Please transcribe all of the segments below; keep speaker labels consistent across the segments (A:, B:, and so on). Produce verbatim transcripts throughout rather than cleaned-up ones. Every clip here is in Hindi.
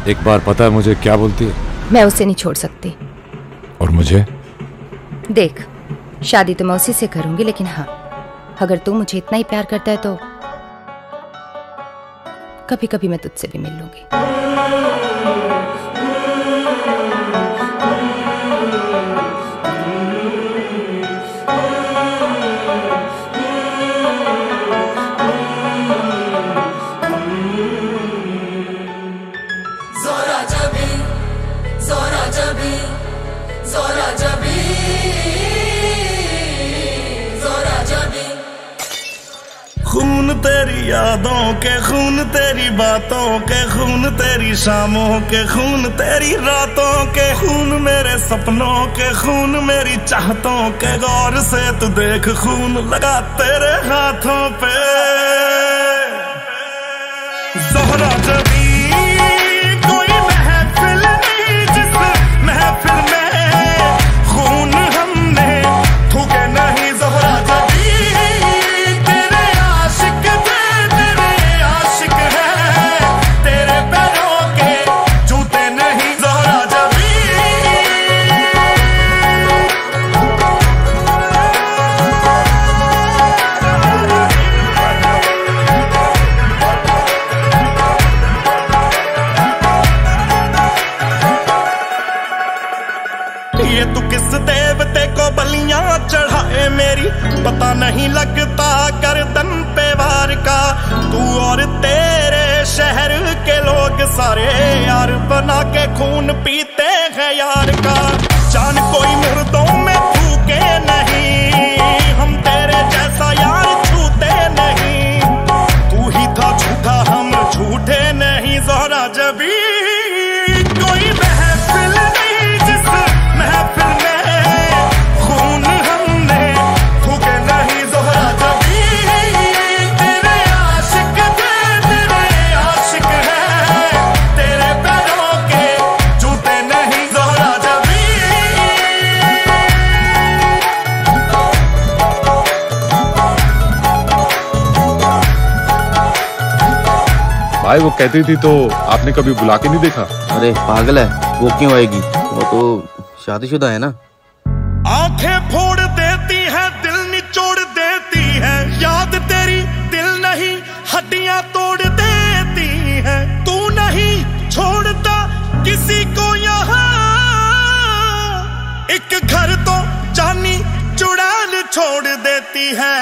A: एक बार पता है मुझे क्या बोलती है?
B: मैं उसे नहीं छोड़ सकती।
A: और मुझे?
B: देख, शादी तो मैं उसी से करूंगी, लेकिन हाँ, अगर तू मुझे इतना ही प्यार करता है तो कभी कभी मैं तुझसे भी मिल लूंगी।
C: खून तेरी यादों के, खून तेरी बातों के, खून तेरी शामों के, खून तेरी रातों के, खून मेरे सपनों के, खून मेरी चाहतों के। गौर से तू देख, खून लगा तेरे हाथों पे। ज़ोहरा जबी कोई महफिल नहीं जिस महफिल में खून हमने थूके नहीं। ज़ोहरा जबी ये तू किस देवते को बलियां चढ़ाए मेरी, पता नहीं लगता गर्दन पे वार का। तू और तेरे शहर के लोग सारे यार बना के खून पीते हैं यार का। जान कोई मुर्दों में फूके नहीं, हम तेरे जैसा यार छूते नहीं। तू ही था झूठा, हम झूठे नहीं। ज़ोहरा जबी कोई महफिल नहीं जिस महफिल में खून हमने थूके नहीं। ज़ोहरा जबी तेरे आशिक थे, तेरे आशिक हैं, तेरे पैरों के जूते नहीं। ज़ोहरा जबी
A: भाई वो कहती थी तो आपने कभी बुला के नहीं देखा?
D: अरे पागल है, वो क्यों आएगी? वो तो शादीशुदा है ना।
C: आंखें फोड़ देती है, दिल निचोड़ देती है। याद तेरी दिल नहीं हड्डियां तोड़ देती है। तू नहीं छोड़ता किसी को यहाँ, एक घर तो जानी चुड़ैल छोड़ देती है।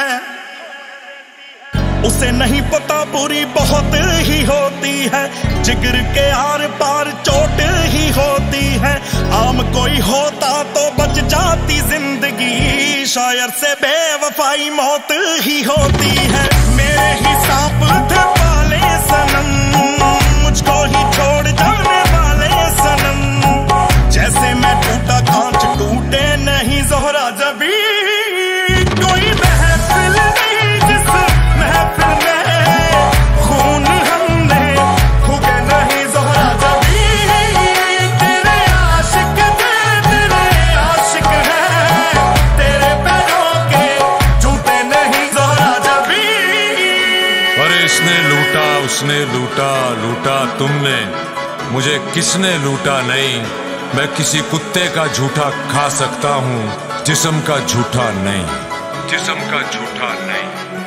C: उसे नहीं पता बुरी बहुत ही होती है, जिगर के आर पार चोट ही होती है। आम कोई होता तो बच जाती जिंदगी, शायर से बेवफाई मौत ही होती है। मेरे ही सांप थे पाले सनम, मुझको ही छोड़ जाने वाले सनम। जैसे मैं टूटा कांच टूटे नहीं। ज़ोहरा जबी कोई महफिल नहीं जिस महफिल में खून हमने थूके नहीं। ज़ोहरा जबी तेरे आशिक थे, तेरे आशिक हैं, तेरे पैरों के जूते नहीं। ज़ोहरा जबी
E: अरे इसने लूटा, उसने लूटा, लूटा तुमने, मुझे किसने लूटा नहीं। मैं किसी कुत्ते का झूठा खा सकता हूँ, जिस्म का झूठा नहीं, जिस्म का झूठा नहीं।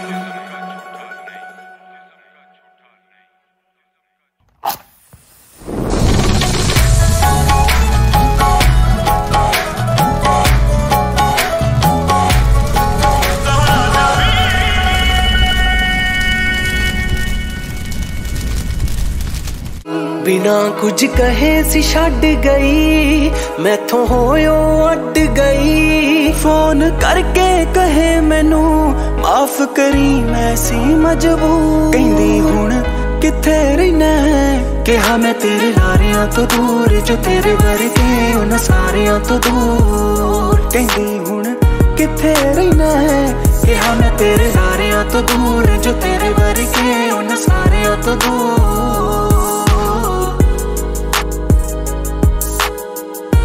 F: बिना कुछ कहे सी छड़ गई, मैथों होयो अड गई। फोन करके कहे मैनू माफ करी, मैं सी मजबूर। कहंदी हुण किथे रहना है, कहा मैं तेरे लारियां तो दूर, जो तेरे वर्गे उन सारियां तो दूर। कहंदी हुण किथे रहना है, कहा मैं तेरे लारियां तो दूर, जो तेरे वर्गे उन सारियां तो दूर।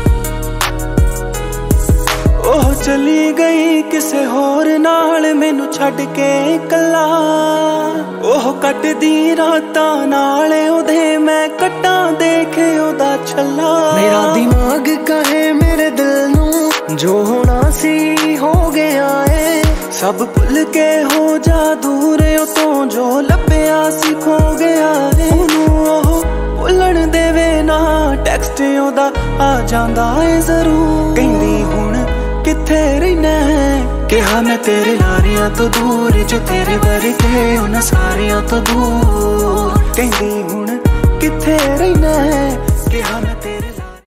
F: ओह चली गई किसे होर नाल, मैनू छड़ के कला ओह कटदी रातां नाल ओदे मैं कट्टा देखे ओदा छला मेरा दिमाग कहे मेरे दिल नू जो होना सी हो गया है सब भुल के हो जा दूर तो जो लभ्या सी खो गया है ओह भुलन देवे ना टैक्सट ओदा आ जांदा है जरूर कहंदी हुण किथे रहना है कहा मैं तेरे लारियां तो दूर जो तेरे वर्गे उन सारियां तो दूर कहंदी हुण किथे रहना है कहा